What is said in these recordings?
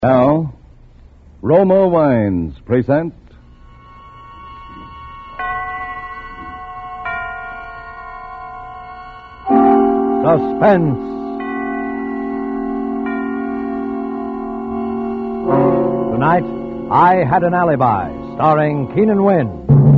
Now, Roma Wines present Suspense. Tonight, I Had an Alibi, starring Keenan Wynn.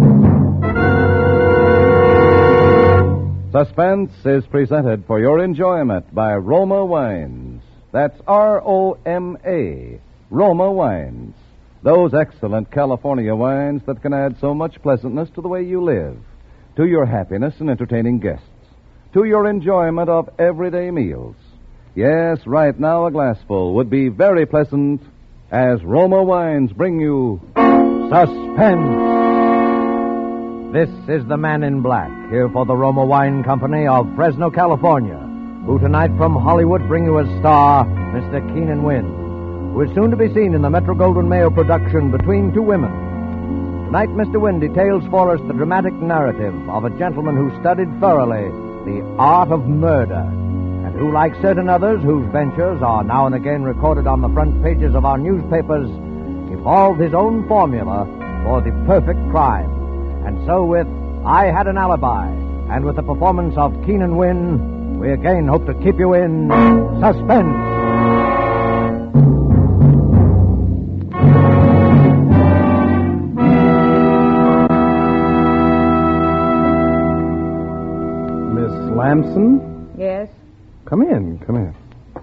Suspense is presented for your enjoyment by Roma Wines. That's R-O-M-A, Roma Wines. Those excellent California wines that can add so much pleasantness to the way you live, to your happiness in entertaining guests, to your enjoyment of everyday meals. Yes, right now a glassful would be very pleasant as Roma Wines bring you Suspense. This is the Man in Black, here for the Roma Wine Company of Fresno, California, who tonight from Hollywood bring you as star Mr. Keenan Wynn, who is soon to be seen in the Metro-Goldwyn-Mayer production Between Two Women. Tonight, Mr. Wynn details for us the dramatic narrative of a gentleman who studied thoroughly the art of murder, and who, like certain others whose ventures are now and again recorded on the front pages of our newspapers, evolved his own formula for the perfect crime. And so with I Had an Alibi, and with the performance of Keenan Wynn, we again hope to keep you in suspense. Miss Lamson? Yes? Come in.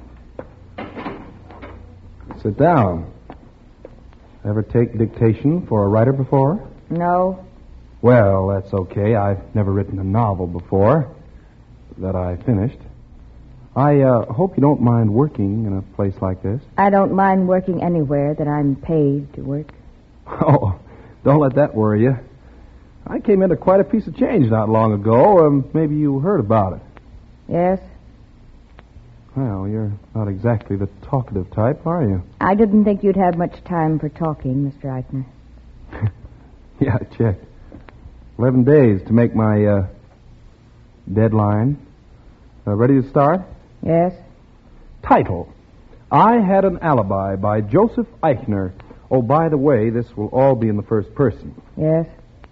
Sit down. Ever take dictation for a writer before? No. Well, that's okay. I've never written a novel before that I finished. I hope you don't mind working in a place like this. I don't mind working anywhere that I'm paid to work. Oh, don't let that worry you. I came into quite a piece of change not long ago. Maybe you heard about it. Yes? Well, you're not exactly the talkative type, are you? I didn't think you'd have much time for talking, Mr. Eichner. Yeah, I checked. 11 days to make my deadline. Ready to start? Yes? Title: I Had an Alibi by Joseph Eichner. Oh, by the way, this will all be in the first person. Yes?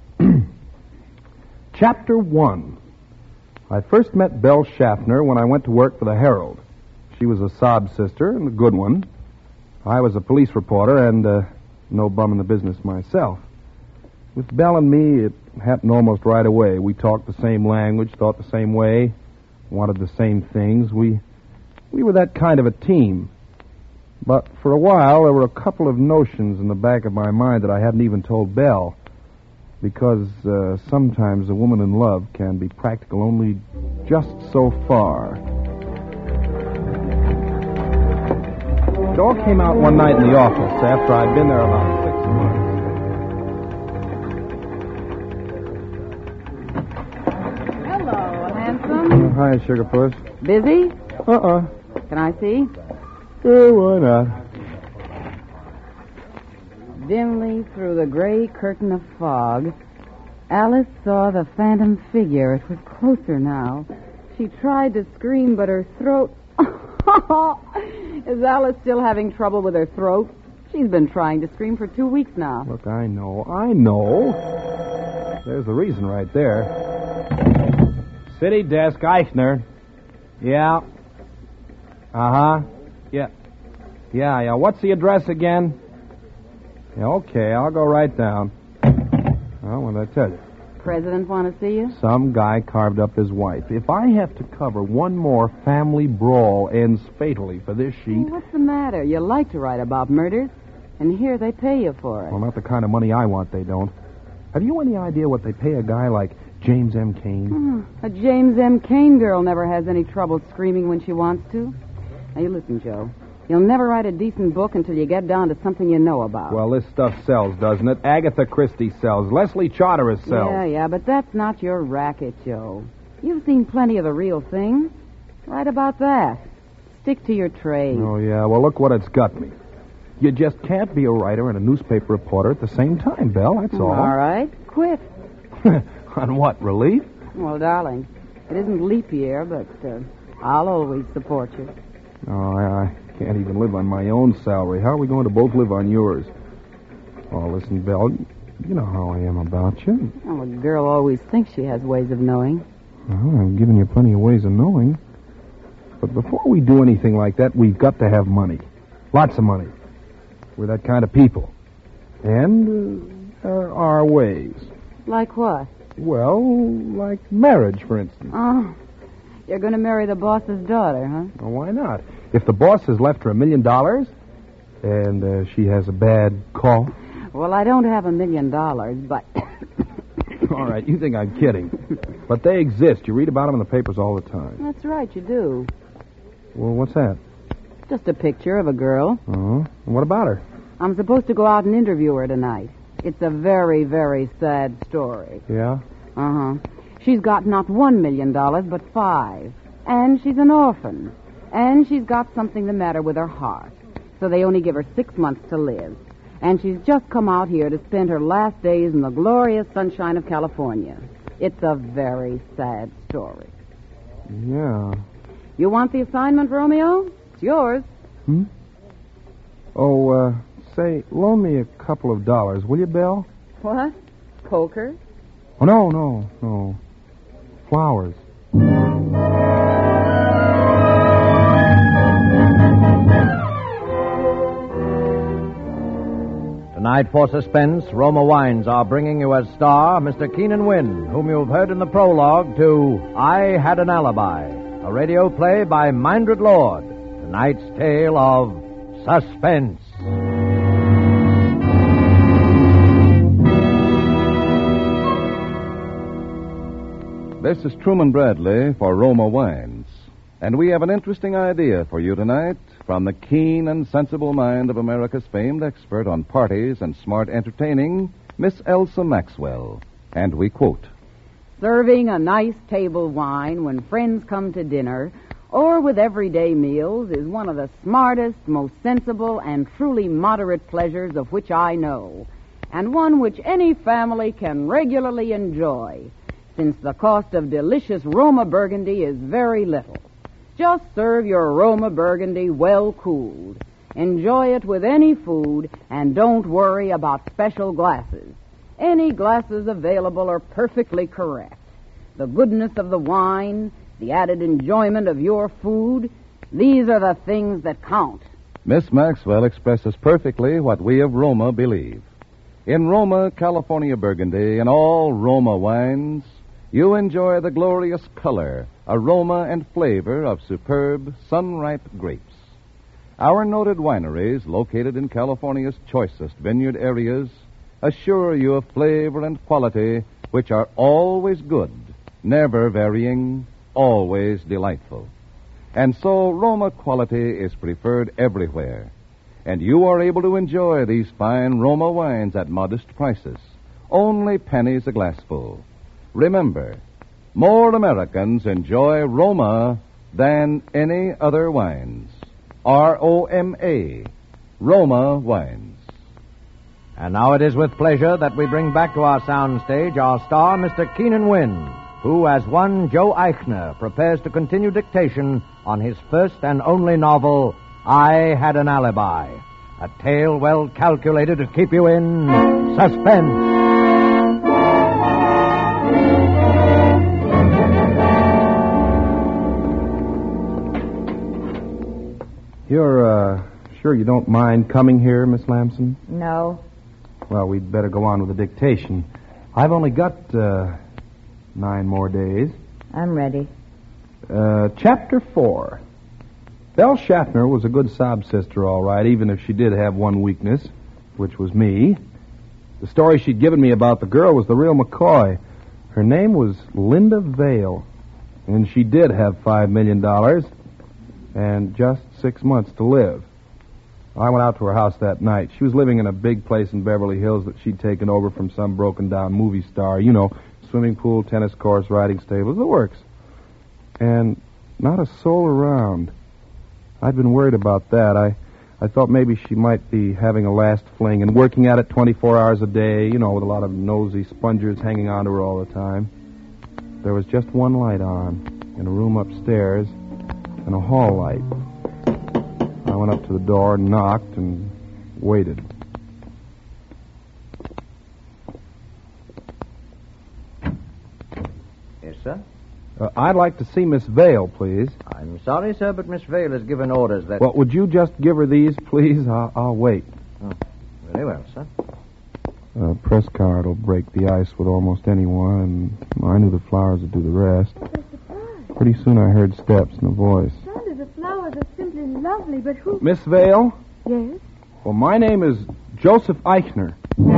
Chapter 1. I first met Belle Schaffner when I went to work for the Herald. She was a sob sister and a good one. I was a police reporter and no bum in the business myself. With Belle and me, it happened almost right away. We talked the same language, thought the same way, wanted the same things. We were that kind of a team. But for a while, there were a couple of notions in the back of my mind that I hadn't even told Belle. Because sometimes a woman in love can be practical only just so far. It all came out one night in the office after I'd been there about 6 months. Hello, handsome. Hi, Sugarpuss. Busy? Uh-uh. Can I see? Why not? Dimly through the gray curtain of fog, Alice saw the phantom figure. It was closer now. She tried to scream, but her throat... Is Alice still having trouble with her throat? She's been trying to scream for 2 weeks now. Look, I know. There's the reason right there. City desk, Eichner. Yeah. Uh-huh. Yeah. What's the address again? Yeah, okay, I'll go right down. Well, what did I tell you? President want to see you? Some guy carved up his wife. If I have to cover one more family brawl ends fatally for this sheet... Well, what's the matter? You like to write about murders, and here they pay you for it. Well, not the kind of money I want, they don't. Have you any idea what they pay a guy like James M. Cain? A James M. Cain girl never has any trouble screaming when she wants to. Now, you listen, Joe. You'll never write a decent book until you get down to something you know about. Well, this stuff sells, doesn't it? Agatha Christie sells. Leslie Charteris sells. Yeah, but that's not your racket, Joe. You've seen plenty of the real thing. Write about that. Stick to your trade. Oh, yeah. Well, look what it's got me. You just can't be a writer and a newspaper reporter at the same time, Belle. That's all. All right. Quit. On what, relief? Well, darling, it isn't leap year, but I'll always support you. Oh, I can't even live on my own salary. How are we going to both live on yours? Oh, listen, Belle, you know how I am about you. Well, a girl always thinks she has ways of knowing. Well, I've given you plenty of ways of knowing. But before we do anything like that, we've got to have money. Lots of money. We're that kind of people. And there are ways. Like what? Well, like marriage, for instance. Oh, you're going to marry the boss's daughter, huh? Well, why not? If the boss has left her $1 million and she has a bad cough. Well, I don't have $1 million, but... All right, you think I'm kidding. But they exist. You read about them in the papers all the time. That's right, you do. Well, what's that? Just a picture of a girl. Oh, and what about her? I'm supposed to go out and interview her tonight. It's a very, very sad story. Yeah? Uh-huh. She's got not $1 million, but 5. And she's an orphan. And she's got something the matter with her heart. So they only give her 6 months to live. And she's just come out here to spend her last days in the glorious sunshine of California. It's a very sad story. Yeah. You want the assignment, Romeo? It's yours. Oh, say, loan me a couple of dollars, will you, Belle? What? Poker? Oh, no. Flowers. Tonight, for suspense, Roma Wines are bringing you as star Mr. Keenan Wynn, whom you've heard in the prologue to I Had an Alibi, a radio play by Mindred Lord. Tonight's tale of suspense. This is Truman Bradley for Roma Wines. And we have an interesting idea for you tonight from the keen and sensible mind of America's famed expert on parties and smart entertaining, Miss Elsa Maxwell. And we quote, Serving a nice table wine when friends come to dinner or with everyday meals is one of the smartest, most sensible, and truly moderate pleasures of which I know, and one which any family can regularly enjoy, since the cost of delicious Roma Burgundy is very little. Just serve your Roma Burgundy well cooled. Enjoy it with any food, and don't worry about special glasses. Any glasses available are perfectly correct. The goodness of the wine, the added enjoyment of your food, these are the things that count. Miss Maxwell expresses perfectly what we of Roma believe. In Roma, California Burgundy, and all Roma wines, you enjoy the glorious color, aroma, and flavor of superb, sun-ripe grapes. Our noted wineries, located in California's choicest vineyard areas, assure you of flavor and quality which are always good, never varying, always delightful. And so Roma quality is preferred everywhere. And you are able to enjoy these fine Roma wines at modest prices, only pennies a glassful. Remember, more Americans enjoy Roma than any other wines. R-O-M-A, Roma Wines. And now it is with pleasure that we bring back to our soundstage our star, Mr. Keenan Wynn, who, as one Joe Eichner, prepares to continue dictation on his first and only novel, I Had an Alibi, a tale well calculated to keep you in suspense. You're, sure you don't mind coming here, Miss Lamson? No. Well, we'd better go on with the dictation. I've only got, 9 more days. I'm ready. Chapter 4. Belle Schaffner was a good sob sister, all right, even if she did have one weakness, which was me. The story she'd given me about the girl was the real McCoy. Her name was Linda Vale, and she did have $5 million and just 6 months to live. I went out to her house that night. She was living in a big place in Beverly Hills that she'd taken over from some broken-down movie star. You know, swimming pool, tennis course, riding stables, the works. And not a soul around. I'd been worried about that. I thought maybe she might be having a last fling and working at it 24 hours a day, you know, with a lot of nosy spongers hanging on to her all the time. There was just one light on in a room upstairs and a hall light. I went up to the door, knocked, and waited. Yes, sir? I'd like to see Miss Vale, please. I'm sorry, sir, but Miss Vale has given orders that... Well, would you just give her these, please? I'll wait. Oh, very well, sir. A press card will break the ice with almost anyone, and I knew the flowers would do the rest. Pretty soon I heard steps and a voice. Sandra, the flowers are simply lovely, but who... Miss Vale? Yes? Well, my name is Joseph Eichner.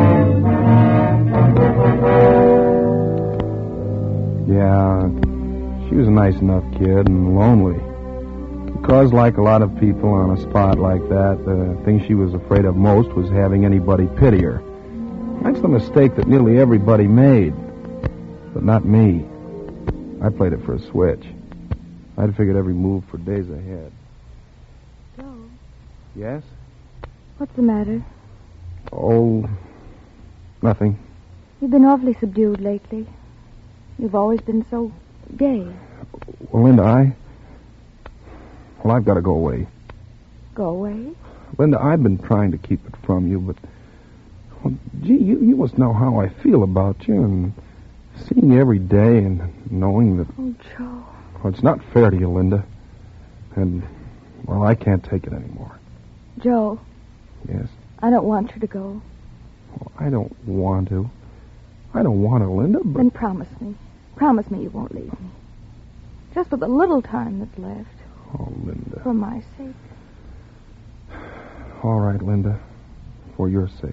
Yeah, she was a nice enough kid and lonely. Because, like a lot of people on a spot like that, the thing she was afraid of most was having anybody pity her. That's the mistake that nearly everybody made. But not me. I played it for a switch. I'd figured every move for days ahead. Joe, Yes? what's the matter? Oh, nothing. You've been awfully subdued lately. You've always been so gay. Well, Linda, Well, I've got to go away. Go away? Linda, I've been trying to keep it from you, but... Well, gee, you must know how I feel about you, and seeing you every day and knowing that... Oh, Joe. Well, it's not fair to you, Linda. And, well, I can't take it anymore. Joe, Yes? I don't want you to go. Well, I don't want to. I don't want to, Linda, but... Then promise me. Promise me you won't leave me. Just for the little time that's left. Oh, Linda. For my sake. All right, Linda. For your sake.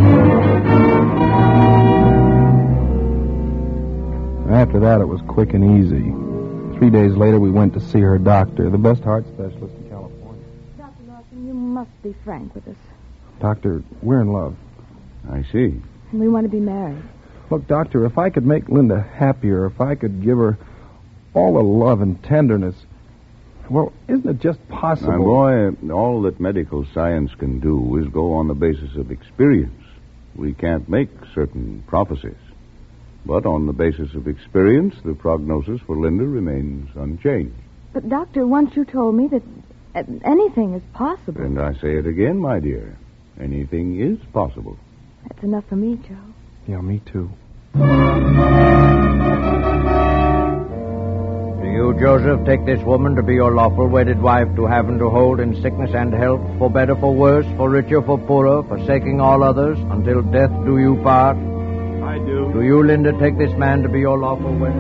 After that, it was quick and easy. 3 days later, we went to see her doctor, the best heart specialist in California. Dr. Lawson, you must be frank with us. Doctor, we're in love. I see. And we want to be married. Look, Doctor, if I could make Linda happier, if I could give her all the love and tenderness, well, isn't it just possible? My boy, all that medical science can do is go on the basis of experience. We can't make certain prophecies. But on the basis of experience, the prognosis for Linda remains unchanged. But, Doctor, once you told me that anything is possible. And I say it again, my dear. Anything is possible. That's enough for me, Joe. Yeah, me too. Do you, Joseph, take this woman to be your lawful wedded wife, to have and to hold in sickness and health, for better, for worse, for richer, for poorer, forsaking all others, until death do you part? I do. Do you, Linda, take this man to be your lawful wedded?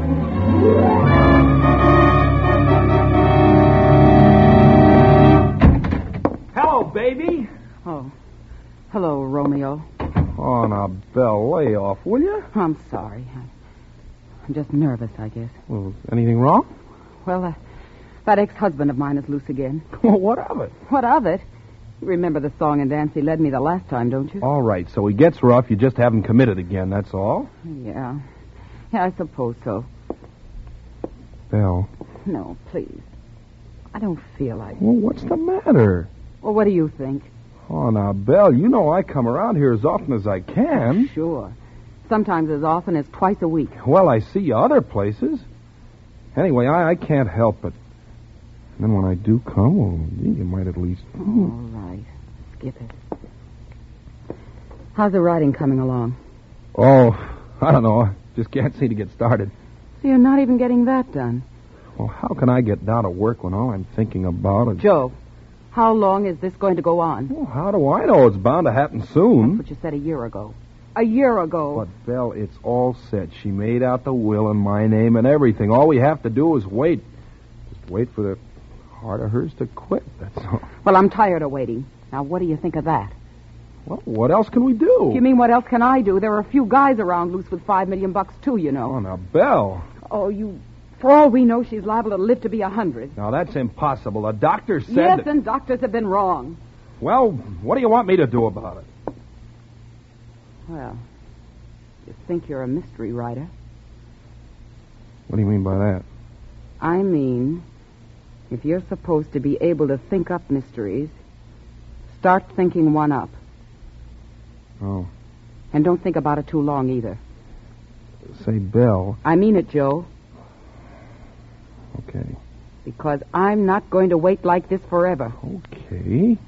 Hello, baby. Oh. Hello, Romeo. Oh, now, Belle, lay off, will you? I'm sorry. I'm just nervous, I guess. Well, anything wrong? Well, that ex-husband of mine is loose again. Well, what of it? What of it? You remember the song and dance he led me the last time, don't you? All right, so he gets rough, you just haven't committed again, that's all? Yeah. Yeah, I suppose so. Belle. No, please. I don't feel like... Well, what's the matter? Well, what do you think? Oh, now, Belle, you know I come around here as often as I can. Sure. Sometimes as often as twice a week. Well, I see you other places. Anyway, I can't help it. And then when I do come, well, you might at least... All right. Skip it. How's the writing coming along? Oh, I don't know. I just can't seem to get started. So you're not even getting that done. Well, how can I get down to work when all I'm thinking about is... Joe, how long is this going to go on? Well, how do I know? It's bound to happen soon. That's what you said a year ago. A year ago. But, Belle, it's all set. She made out the will in my name and everything. All we have to do is wait. Just wait for the heart of hers to quit, that's all. Well, I'm tired of waiting. Now, what do you think of that? Well, what else can we do? You mean what else can I do? There are a few guys around loose with $5 million too, you know. Oh, now, Belle. Oh, you... For all we know, she's liable to live to be 100. Now, that's impossible. The doctor said Yes, that... and doctors have been wrong. Well, what do you want me to do about it? Well, you think you're a mystery writer. What do you mean by that? I mean, if you're supposed to be able to think up mysteries, start thinking one up. Oh. And don't think about it too long either. Say, Belle. I mean it, Joe. Okay. because I'm not going to wait like this forever. Okay.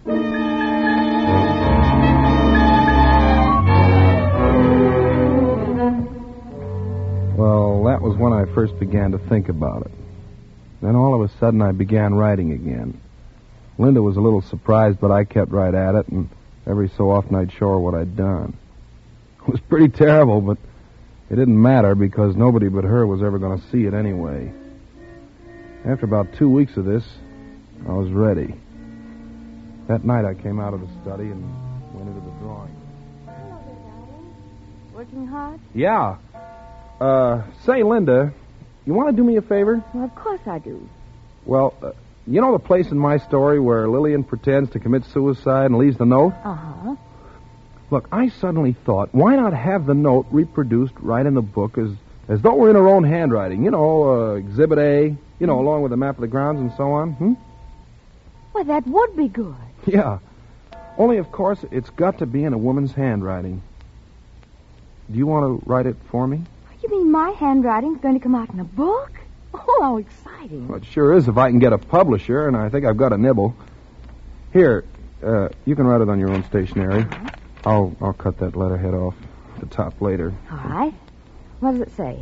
Well, that was when I first began to think about it. Then all of a sudden I began writing again. Linda was a little surprised, but I kept right at it, and every so often I'd show her what I'd done. It was pretty terrible, but it didn't matter because nobody but her was ever going to see it anyway. After about 2 weeks of this, I was ready. That night I came out of the study and went into the drawing room. Working hard? Yeah. Say, Linda, you want to do me a favor? Well, of course I do. Well, you know the place in my story where Lillian pretends to commit suicide and leaves the note? Uh-huh. Look, I suddenly thought, why not have the note reproduced right in the book as though we're in her own handwriting? You know, Exhibit A, along with the map of the grounds and so on. Well, that would be good. Yeah. Only, of course, it's got to be in a woman's handwriting. Do you want to write it for me? You mean my handwriting's going to come out in a book? Oh, how exciting. Well, it sure is if I can get a publisher, and I think I've got a nibble. Here, you can write it on your own stationery. I'll cut that letterhead off the top later. All right. What does it say?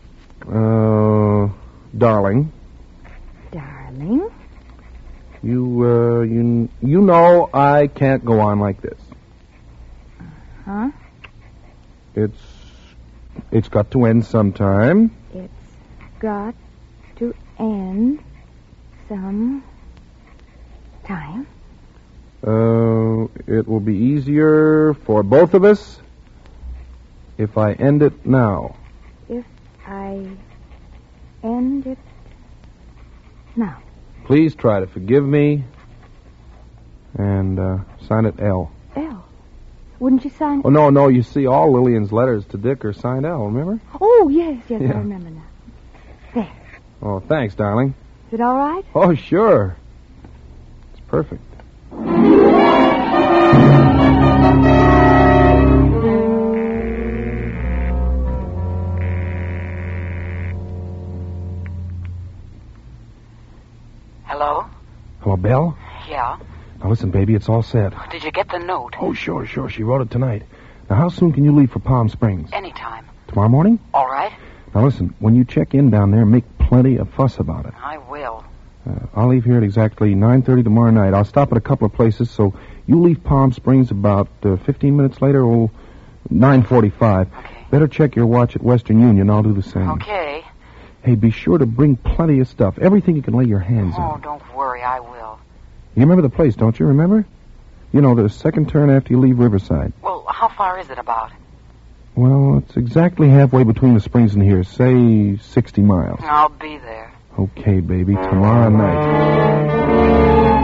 Darling. Darling? You know I can't go on like this. Huh? It's got to end sometime. It's got to end some time. It will be easier for both of us if I end it now. If I end it now. Please try to forgive me and sign it L. L. Wouldn't you sign it? Oh, no, you see, all Lillian's letters to Dick are signed L, remember? Oh, yes, I Yeah. remember now. There. Oh, thanks, darling. Is it all right? Oh, sure. It's perfect. Hello? Hello, Belle? Yeah? Now, listen, baby, it's all set. Did you get the note? Oh, sure. She wrote it tonight. Now, how soon can you leave for Palm Springs? Anytime. Tomorrow morning? All right? Now, listen, when you check in down there, make plenty of fuss about it. I will. I'll leave here at exactly 9:30 tomorrow night. I'll stop at a couple of places, so you leave Palm Springs about 15 minutes later, 9:45. Okay. Better check your watch at Western Union. I'll do the same. Okay. Hey, be sure to bring plenty of stuff. Everything you can lay your hands Oh, on. don't worry, I will. You remember the place, don't you? Remember? You know, the second turn after you leave Riverside. Well, how far is it about? Well, it's exactly halfway between the springs and here. Say 60 miles. I'll be there. Okay, baby. Tomorrow night.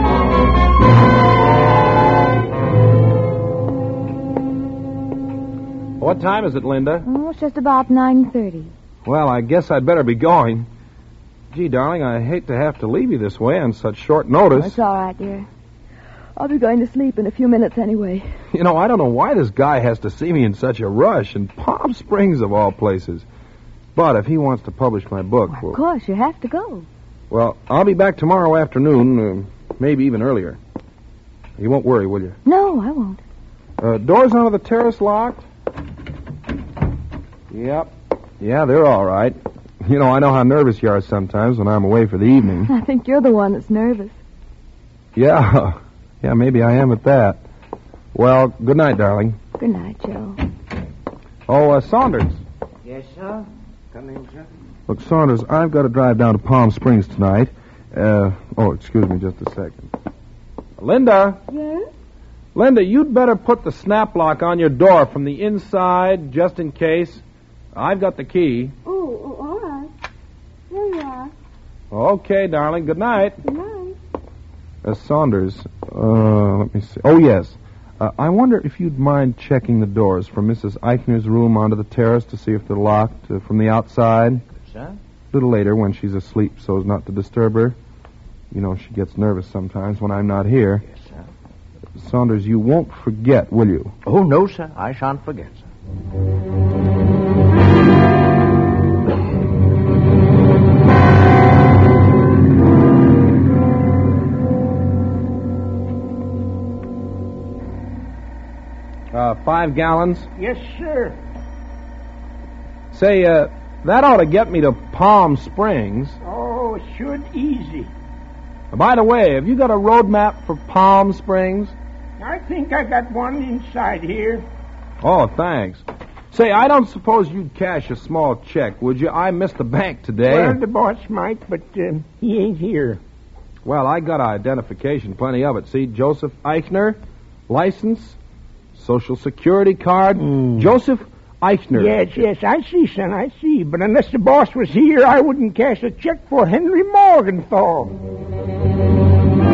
What time is it, Linda? Oh, it's just about 9:30. Well, I guess I'd better be going. Gee, darling, I hate to have to leave you this way on such short notice. It's all right, dear. I'll be going to sleep in a few minutes anyway. You know, I don't know why this guy has to see me in such a rush, in Palm Springs of all places. But if he wants to publish my book... Well, of course, you have to go. Well, I'll be back tomorrow afternoon, maybe even earlier. You won't worry, will you? No, I won't. Doors onto the terrace locked? Yep. Yeah, they're all right. You know, I know how nervous you are sometimes when I'm away for the evening. I think you're the one that's nervous. Yeah. Yeah, maybe I am at that. Well, good night, darling. Good night, Joe. Oh, Saunders. Yes, sir? Come in, sir. Look, Saunders, I've got to drive down to Palm Springs tonight. Excuse me just a second. Linda? Yes? Linda, you'd better put the snap lock on your door from the inside, just in case. I've got the key. Oh, all right. Here you are. Okay, darling. Good night. Good night. Saunders, let me see. Oh, yes. I wonder if you'd mind checking the doors from Mrs. Eichner's room onto the terrace to see if they're locked from the outside. Sir? A little later when she's asleep so as not to disturb her. You know, she gets nervous sometimes when I'm not here. Yes, sir. Saunders, you won't forget, will you? Oh, no, sir. I shan't forget, sir. 5 gallons. Yes, sir. Say, that ought to get me to Palm Springs. Oh, should easy. By the way, have you got a road map for Palm Springs? I think I got one inside here. Oh, thanks. Say, I don't suppose you'd cash a small check, would you? I missed the bank today. Well, the boss might, but he ain't here. Well, I got identification, plenty of it. See, Joseph Eichner, license, Social Security card. Joseph Eichner. Yes, I see, son, I see. But unless the boss was here, I wouldn't cash a check for Henry Morgenthau.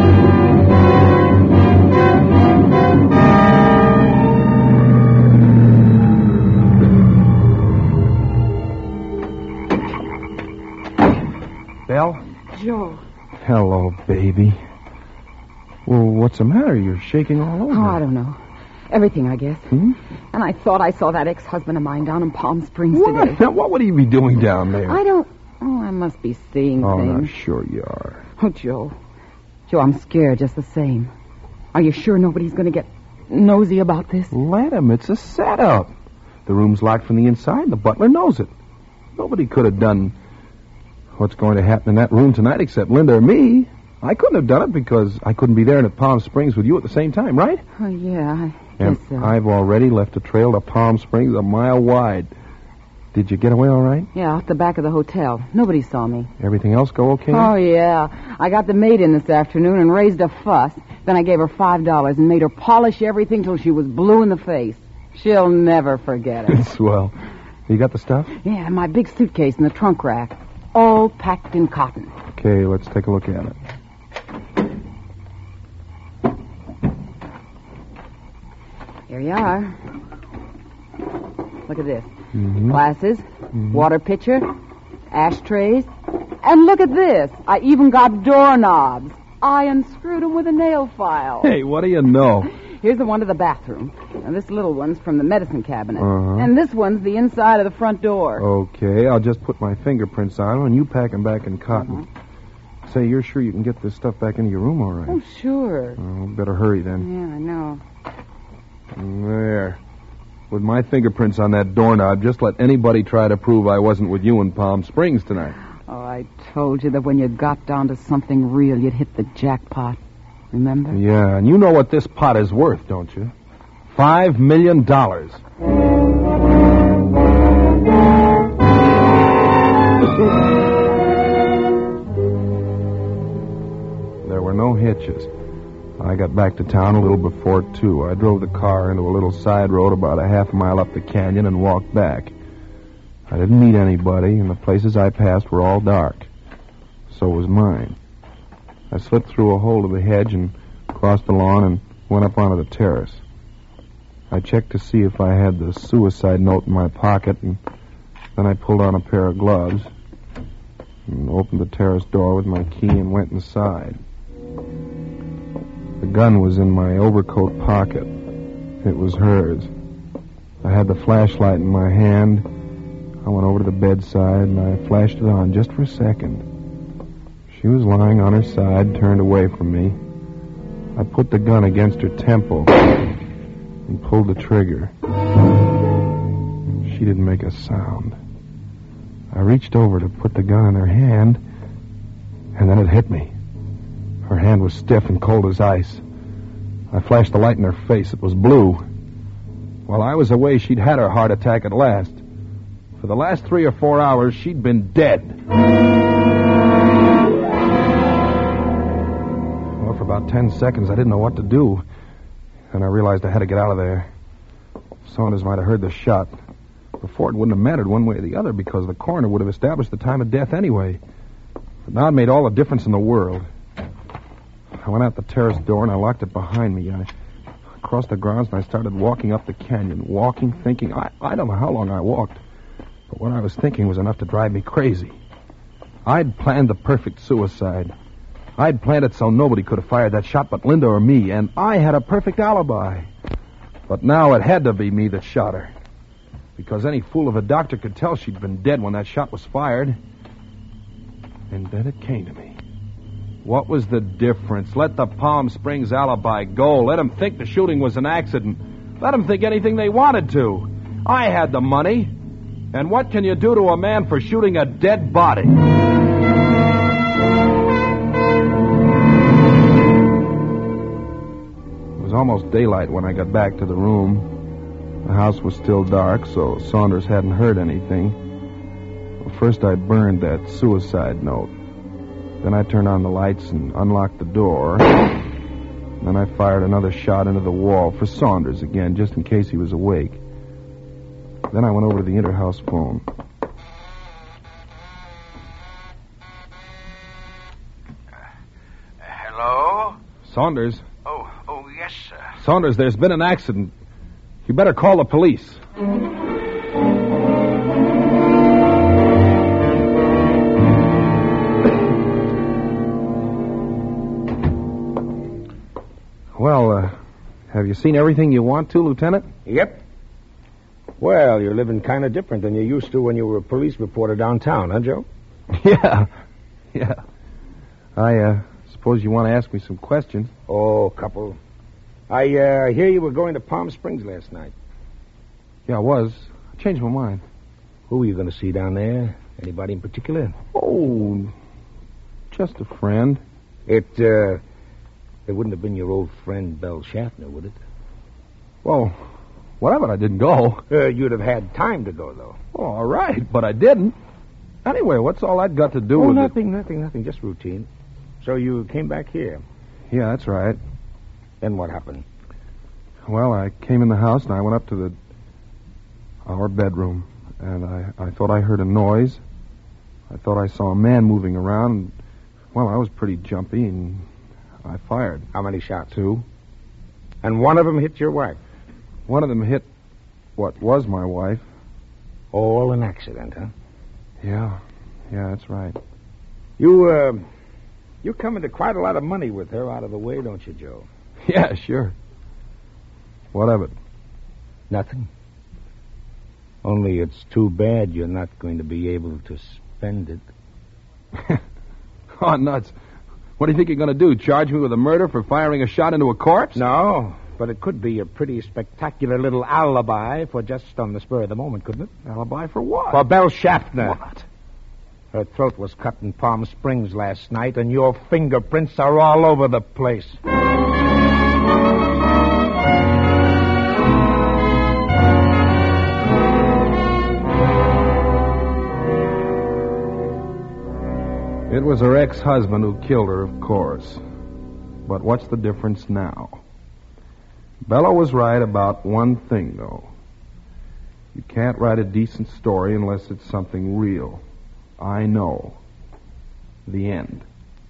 Belle? Joe. Hello, baby. Well, what's the matter? You're shaking all over. Oh, I don't know. Everything, I guess. Hmm? And I thought I saw that ex-husband of mine down in Palm Springs What? today. Now, what would he be doing down there? I don't... Oh, I must be seeing Oh, things. I'm sure you are. Oh, Joe. Joe, I'm scared just the same. Are you sure nobody's going to get nosy about this? Let him. It's a setup. The room's locked from the inside, and the butler knows it. Nobody could have done what's going to happen in that room tonight except Linda or me. I couldn't have done it because I couldn't be there at Palm Springs with you at the same time, right? Oh, yeah, I And guess so. I've already left a trail to Palm Springs a mile wide. Did you get away all right? Yeah, out the back of the hotel. Nobody saw me. Everything else go okay? Oh, yeah. I got the maid in this afternoon and raised a fuss. Then I gave her $5 and made her polish everything till she was blue in the face. She'll never forget it. Swell. You got the stuff? Yeah, my big suitcase in the trunk rack. All packed in cotton. Okay, let's take a look at it. Here you are. Look at this. Mm-hmm. Glasses, water pitcher, ashtrays. And look at this. I even got doorknobs. I unscrewed them with a nail file. Hey, what do you know? Here's the one to the bathroom. And this little one's from the medicine cabinet. Uh-huh. And this one's the inside of the front door. Okay, I'll just put my fingerprints on them, and you pack them back in cotton. Say, you're sure you can get this stuff back into your room all right? Oh, sure. Oh, better hurry then. Yeah, I know. There. With my fingerprints on that doorknob, just let anybody try to prove I wasn't with you in Palm Springs tonight. Oh, I told you that when you got down to something real, you'd hit the jackpot. Remember? Yeah, and you know what this pot is worth, don't you? $5 million. There were no hitches. I got back to town a little before 2. I drove the car into a little side road about a half mile up the canyon and walked back. I didn't meet anybody, and the places I passed were all dark. So was mine. I slipped through a hole to the hedge and crossed the lawn and went up onto the terrace. I checked to see if I had the suicide note in my pocket, and then I pulled on a pair of gloves and opened the terrace door with my key and went inside. The gun was in my overcoat pocket. It was hers. I had the flashlight in my hand. I went over to the bedside and I flashed it on just for a second. She was lying on her side, turned away from me. I put the gun against her temple and pulled the trigger. She didn't make a sound. I reached over to put the gun in her hand, and then it hit me. Her hand was stiff and cold as ice. I flashed the light in her face. It was blue. While I was away, she'd had her heart attack at last. For the last 3 or 4 hours, she'd been dead. Well, for about 10 seconds, I didn't know what to do. And I realized I had to get out of there. Saunders might have heard the shot. Before, it wouldn't have mattered one way or the other because the coroner would have established the time of death anyway. But now it made all the difference in the world. I went out the terrace door and I locked it behind me. I crossed the grounds and I started walking up the canyon. Walking, thinking. I don't know how long I walked. But what I was thinking was enough to drive me crazy. I'd planned the perfect suicide. I'd planned it so nobody could have fired that shot but Linda or me, and I had a perfect alibi. But now it had to be me that shot her. Because any fool of a doctor could tell she'd been dead when that shot was fired. And then it came to me. What was the difference? Let the Palm Springs alibi go. Let him think the shooting was an accident. Let them think anything they wanted to. I had the money. And what can you do to a man for shooting a dead body? It was almost daylight when I got back to the room. The house was still dark, so Saunders hadn't heard anything. Well, first I burned that suicide note. Then I turned on the lights and unlocked the door. Then I fired another shot into the wall for Saunders again, just in case he was awake. Then I went over to the inter-house phone. Hello? Saunders? Oh, yes, sir. Saunders, there's been an accident. You better call the police. Well, have you seen everything you want to, Lieutenant? Yep. Well, you're living kind of different than you used to when you were a police reporter downtown, huh, Joe? Yeah. I suppose you want to ask me some questions. Oh, a couple. I hear you were going to Palm Springs last night. Yeah, I was. I changed my mind. Who were you going to see down there? Anybody in particular? Oh, just a friend. It wouldn't have been your old friend, Belle Schaffner, would it? Well, whatever, I didn't go. You'd have had time to go, though. Oh, all right, but I didn't. Anyway, what's all that got to do with nothing, just routine. So you came back here. it? Yeah, that's right. Then what happened? Well, I came in the house and I went up to our bedroom, and I thought I heard a noise. I thought I saw a man moving around, and, well, I was pretty jumpy, and I fired. How many shots? 2. And one of them hit your wife? One of them hit what was my wife. All an accident, huh? Yeah, that's right. You come into quite a lot of money with her out of the way, don't you, Joe? Yeah, sure. What of it? Nothing. Only it's too bad you're not going to be able to spend it. Oh, nuts. What do you think you're going to do? Charge me with a murder for firing a shot into a corpse? No, but it could be a pretty spectacular little alibi for just on the spur of the moment, couldn't it? Alibi for what? For Belle Schaffner. What? Her throat was cut in Palm Springs last night, and your fingerprints are all over the place. It was her ex-husband who killed her, of course. But what's the difference now? Bella was right about one thing, though. You can't write a decent story unless it's something real. I know. The end.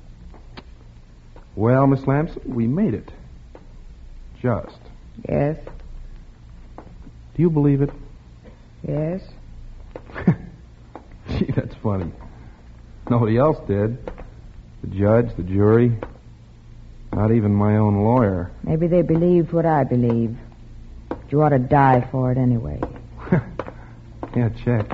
Well, Miss Lamson, we made it. Just. Yes, Do you believe it? yes. Gee, that's funny. Nobody else did. The judge, the jury, not even my own lawyer. Maybe they believed what I believe. But you ought to die for it anyway. Yeah, check.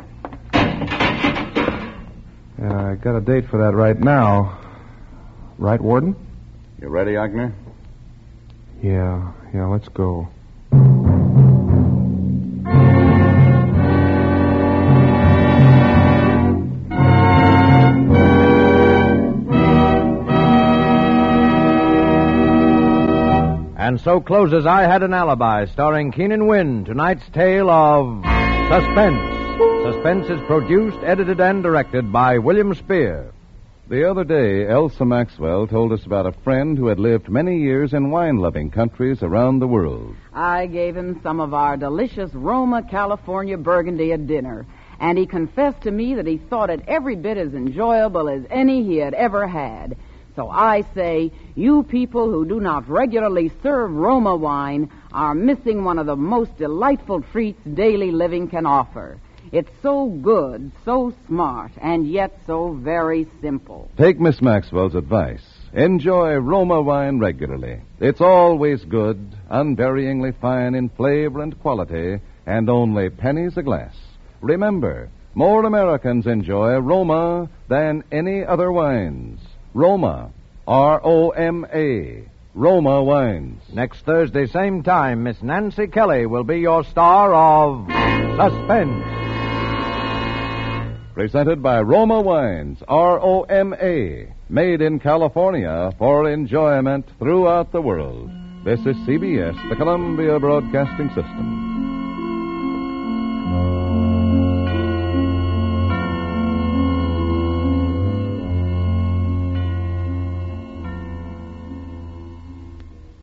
I got a date for that right now. Right, Warden? You ready, Agner? Yeah, let's go. And so closes I Had an Alibi, starring Keenan Wynn, tonight's tale of Suspense. Suspense is produced, edited, and directed by William Spear. The other day, Elsa Maxwell told us about a friend who had lived many years in wine-loving countries around the world. I gave him some of our delicious Roma, California Burgundy at dinner, and he confessed to me that he thought it every bit as enjoyable as any he had ever had. So I say, you people who do not regularly serve Roma wine are missing one of the most delightful treats daily living can offer. It's so good, so smart, and yet so very simple. Take Miss Maxwell's advice. Enjoy Roma wine regularly. It's always good, unvaryingly fine in flavor and quality, and only pennies a glass. Remember, more Americans enjoy Roma than any other wines. Roma, R-O-M-A. Roma Wines. Next Thursday, same time, Miss Nancy Kelly will be your star of Suspense. Presented by Roma Wines, ROMA, made in California for enjoyment throughout the world. This is CBS, the Columbia Broadcasting System.